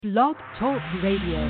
Blog Talk Radio.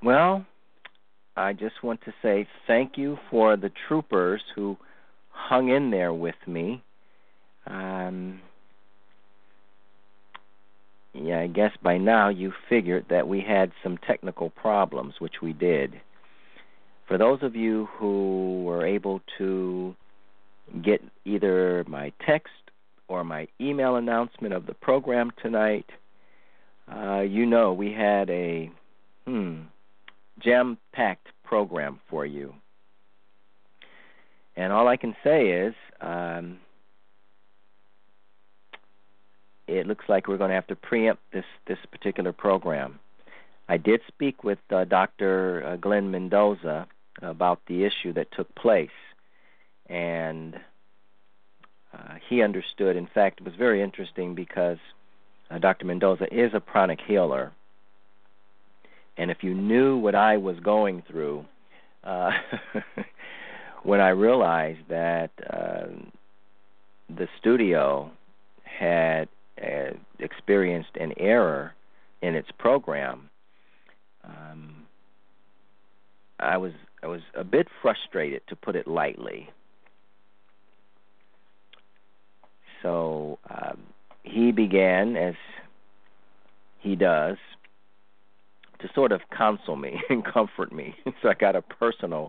Well, I just want to say thank you for the troopers who hung in there with me. Yeah, I guess by now you figured that we had some technical problems, which we did. For those of you who were able to get either my text or my email announcement of the program tonight, we had a jam-packed program for you. And all I can say is it looks like we're going to have to preempt this particular program. I did speak with Dr. Glenn Mendoza about the issue that took place, and he understood. In fact, it was very interesting because Dr. Mendoza is a pranic healer, and if you knew what I was going through when I realized that the studio had experienced an error in its program, I was a bit frustrated, to put it lightly. So he began, as he does, to sort of counsel me and comfort me. So I got a personal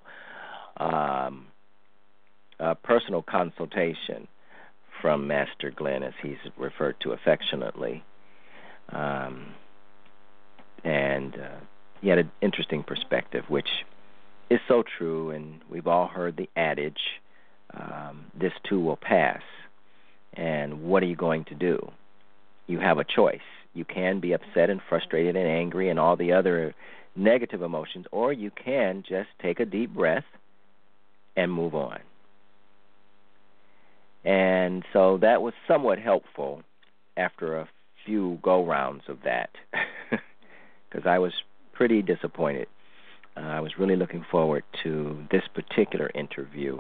consultation from Master Glenn, as he's referred to affectionately. And he had an interesting perspective, which is so true, and we've all heard the adage, this too will pass. And what are you going to do? You have a choice. You can be upset and frustrated and angry and all the other negative emotions, or you can just take a deep breath and move on. And so that was somewhat helpful after a few go-rounds of that, because I was pretty disappointed. I was really looking forward to this particular interview.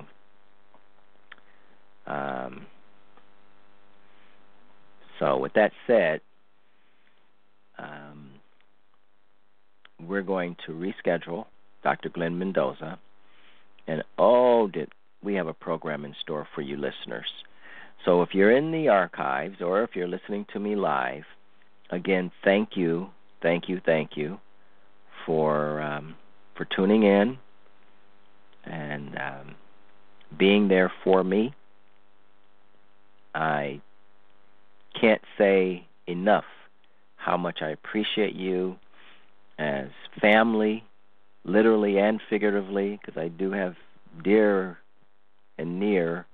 So with that said, we're going to reschedule Dr. Glenn Mendoza, and did we have a program in store for you listeners. So if you're in the archives or if you're listening to me live, again, thank you for tuning in and being there for me. I can't say enough how much I appreciate you as family, literally and figuratively, because I do have dear and near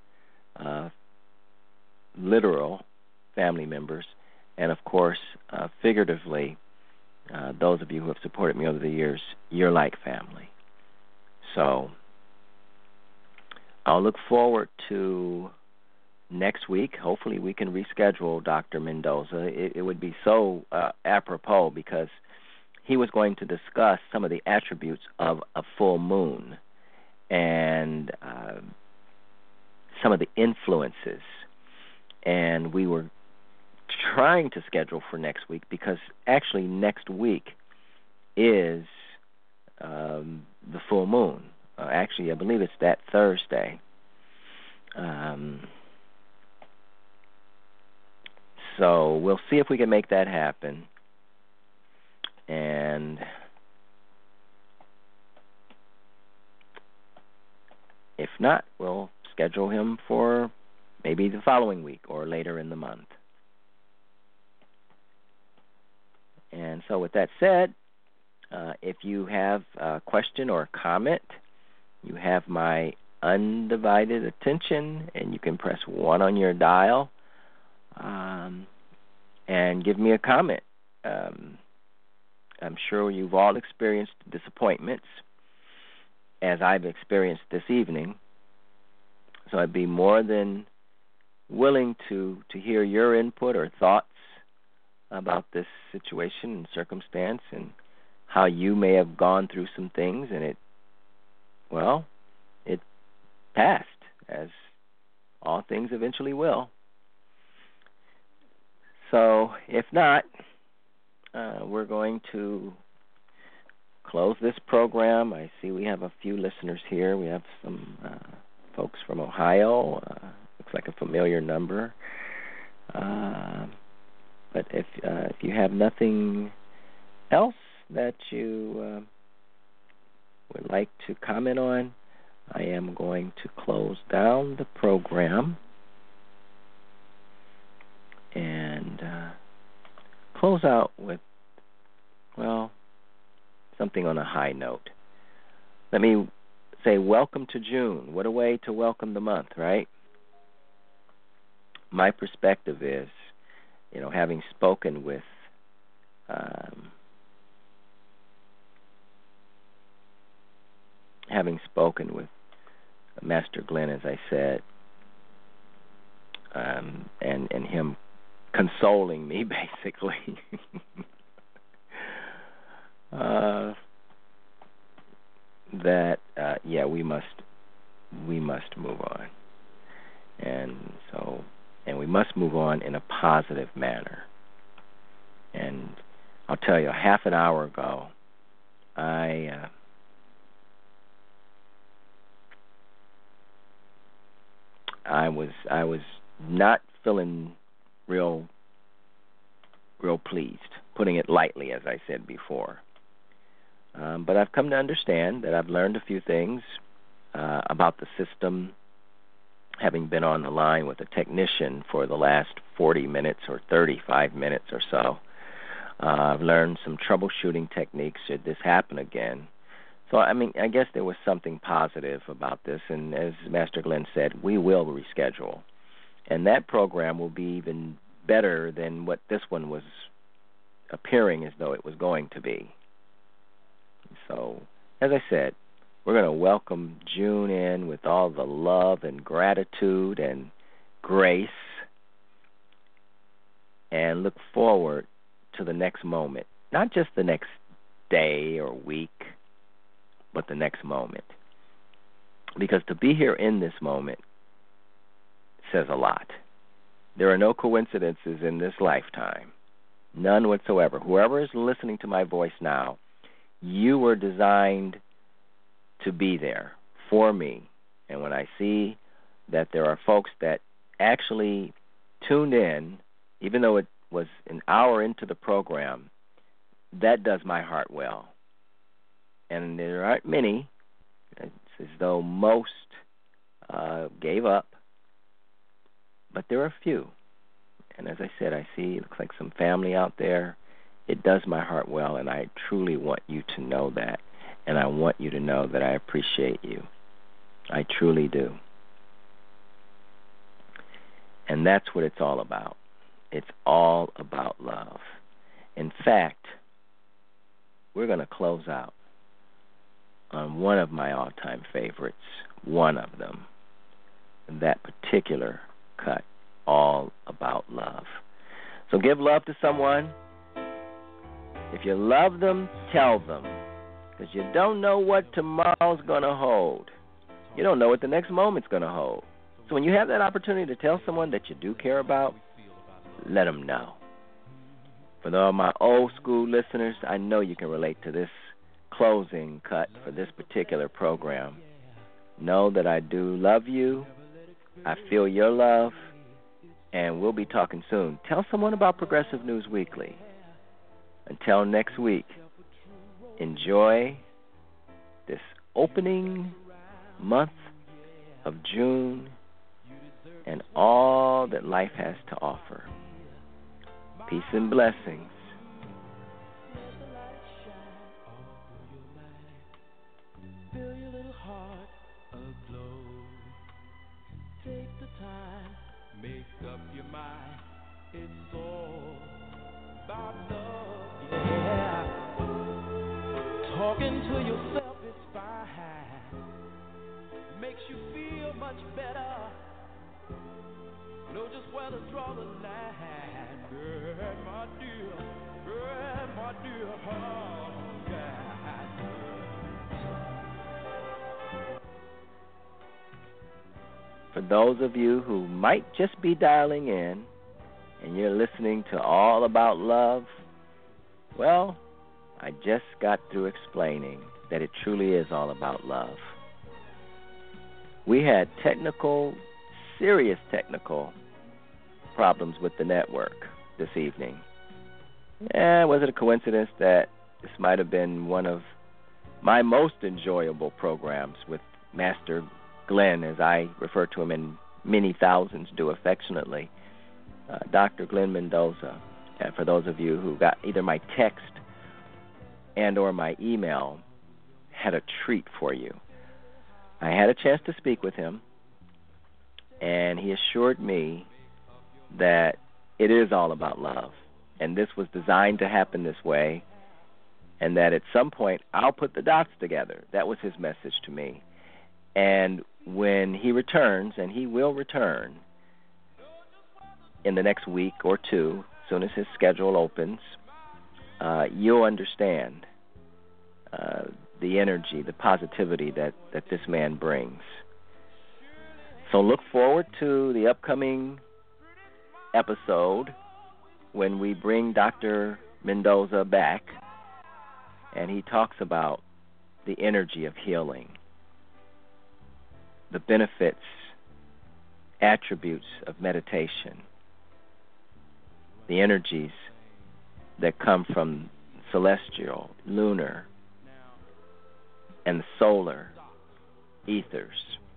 literal family members, and of course, figuratively, those of you who have supported me over the years, you're like family. So I'll look forward to next week. Hopefully we can reschedule Dr. Mendoza. It would be so apropos, because he was going to discuss some of the attributes of a full moon and some of the influences. And we were trying to schedule for next week, because actually next week is the full moon. Actually, I believe it's that Thursday. So we'll see if we can make that happen. And if not, we'll schedule him for maybe the following week or later in the month. And so with that said, if you have a question or a comment, you have my undivided attention, and you can press 1 on your dial and give me a comment. I'm sure you've all experienced disappointments, as I've experienced this evening. So I'd be more than willing to hear your input or thoughts about this situation and circumstance, and how you may have gone through some things, and it passed, as all things eventually will. So if not, we're going to close this program. I see we have a few listeners here. We have some folks from Ohio. Looks like a familiar number. But if you have nothing else that you would like to comment on, I am going to close down the program and close out with, well, something on a high note. Let me say welcome to June. What a way to welcome the month, right? My perspective is, having spoken with Master Glenn, as I said, and him consoling me, basically, that we must move on, and we must move on in a positive manner. And I'll tell you, half an hour ago, I was not feeling real pleased, putting it lightly, as I said before. But I've come to understand that I've learned a few things about the system, having been on the line with a technician for the last 40 minutes or 35 minutes or so. I've learned some troubleshooting techniques should this happen again. So, I guess there was something positive about this, and as Master Glenn said, we will reschedule. And that program will be even better than what this one was appearing as though it was going to be. So, as I said, we're going to welcome June in with all the love and gratitude and grace, and look forward to the next moment. Not just the next day or week, but the next moment. Because to be here in this moment says a lot. There are no coincidences in this lifetime. None whatsoever. Whoever is listening to my voice now, you were designed to be there for me. And when I see that there are folks that actually tuned in, even though it was an hour into the program, that does my heart well. And there aren't many. It's as though most gave up. But there are a few. And as I said, I see it looks like some family out there. It does my heart well, and I truly want you to know that. And I want you to know that I appreciate you. I truly do. And that's what it's all about. It's all about love. In fact, we're going to close out on one of my all-time favorites, one of them, that particular cut, All About Love. So give love to someone. If you love them, tell them, because you don't know what tomorrow's going to hold. You don't know what the next moment's going to hold. So when you have that opportunity to tell someone that you do care about, let them know. For all my old school listeners, I know you can relate to this closing cut for this particular program. Know that I do love you. I feel your love. And we'll be talking soon. Tell someone about Progressive News Weekly. Until next week, enjoy this opening month of June and all that life has to offer. Peace and blessings. It's all about love, yeah. Talking to yourself is fine. Makes you feel much better. Know just where to draw the line. Girl, my dear, oh, God. For those of you who might just be dialing in, and you're listening to All About Love, well, I just got through explaining that it truly is all about love. We had serious technical problems with the network this evening. Was it a coincidence that this might have been one of my most enjoyable programs with Master Glenn, as I refer to him and many thousands do affectionately, Dr. Glenn Mendoza. And for those of you who got either my text and or my email, had a treat for you. I had a chance to speak with him, and he assured me that it is all about love, and this was designed to happen this way, and that at some point I'll put the dots together. That was his message to me. And when he returns, and he will return in the next week or two, as soon as his schedule opens, you'll understand the energy, the positivity that this man brings. So look forward to the upcoming episode when we bring Dr. Mendoza back, and he talks about the energy of healing, the benefits, attributes of meditation, the energies that come from celestial, lunar, and the solar ethers.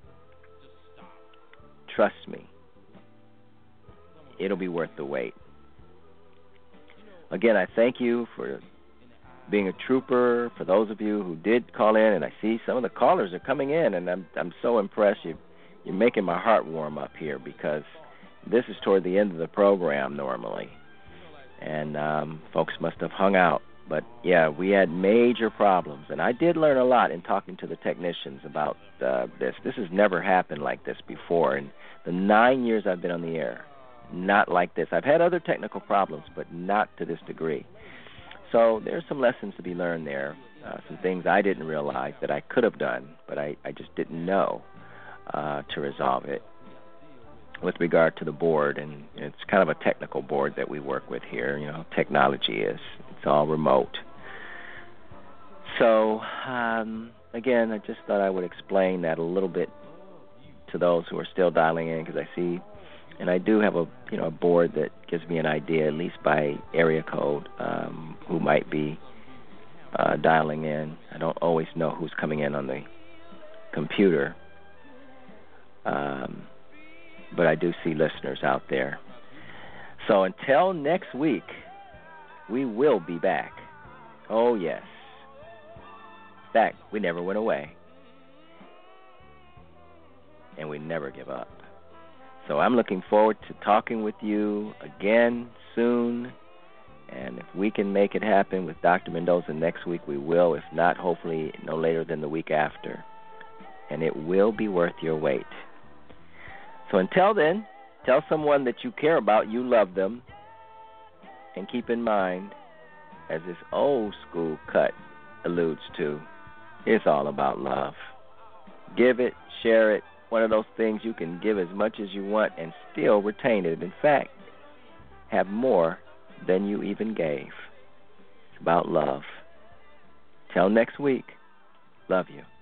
Trust me, it'll be worth the wait. Again, I thank you for being a trooper, for those of you who did call in, and I see some of the callers are coming in, and I'm so impressed. You're making my heart warm up here, because this is toward the end of the program normally, and folks must have hung out. But, yeah, we had major problems, and I did learn a lot in talking to the technicians about this. This has never happened like this before. In the 9 years I've been on the air, not like this. I've had other technical problems, but not to this degree. So there's some lessons to be learned there, some things I didn't realize that I could have done, but I just didn't know to resolve it with regard to the board. And it's kind of a technical board that we work with here. You know, technology is. It's all remote. So, again, I just thought I would explain that a little bit to those who are still dialing in, because I see, and I do have a board that gives me an idea, at least by area code, who might be dialing in. I don't always know who's coming in on the computer, but I do see listeners out there. So until next week, we will be back. Oh, yes. In fact, we never went away. And we never give up. So I'm looking forward to talking with you again soon. And if we can make it happen with Dr. Mendoza next week, we will. If not, hopefully no later than the week after. And it will be worth your wait. So until then, tell someone that you care about, you love them. And keep in mind, as this old school cut alludes to, it's all about love. Give it, share it. One of those things you can give as much as you want and still retain it. In fact, have more than you even gave. It's about love. Till next week, love you.